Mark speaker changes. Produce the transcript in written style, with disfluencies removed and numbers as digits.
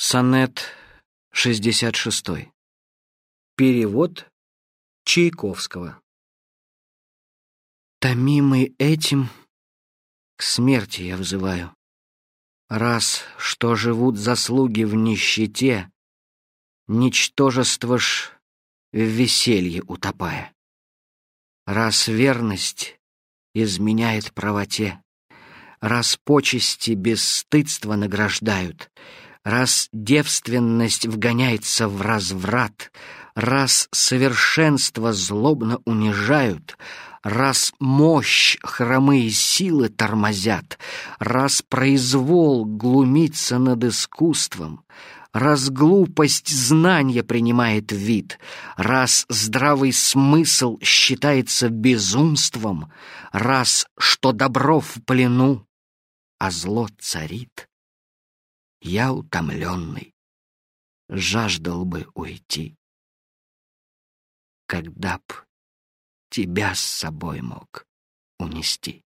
Speaker 1: Сонет 66. Перевод Чайковского. Томимый этим, к смерти я взываю. Раз, что живут заслуги в нищете, ничтожество ж в веселье утопая. Раз верность изменяет правоте, раз почести бесстыдство награждают, раз девственность вгоняется в разврат, раз совершенство злобно унижают, раз мощь хромые силы тормозят, раз произвол глумится над искусством, раз глупость знанья принимает вид, раз здравый смысл считается безумством, раз что добро в плену, а зло царит, я, утомленный, жаждал бы уйти, когда б тебя с собой мог унести.